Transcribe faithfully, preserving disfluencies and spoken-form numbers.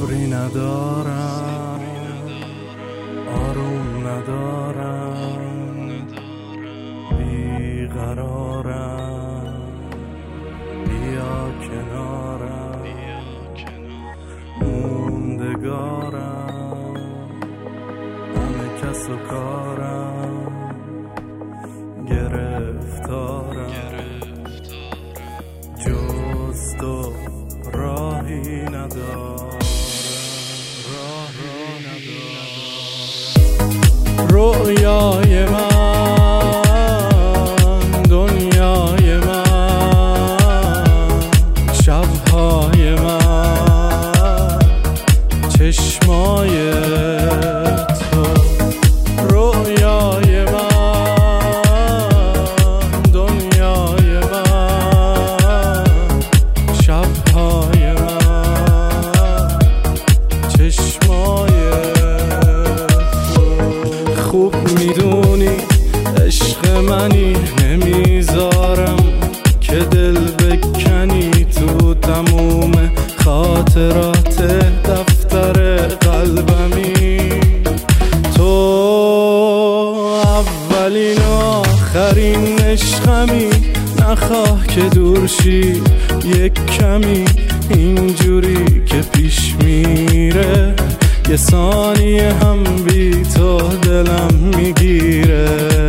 صبری ندارم، آروم ندارم، بیقرارم، بیا کنارم، موندگارم، همه کس و کارم، گرفتارم، جز تو راهی ندارم، راهی ندارم. رویای من، دنیای من، شبهای من، چشمای تو. رویای من، دنیای من، شبهای من، چشمای تو. خوب میدونی عشق منی، نمیذارم که دل بکنی تو تموم خاطرات دفتر قلبمی. تو اولین و آخرین عشقمی، نخواه که دور شی یک کمی، اینجوری که پیش میره یه ثانیه هم بی تو دلم میگیره.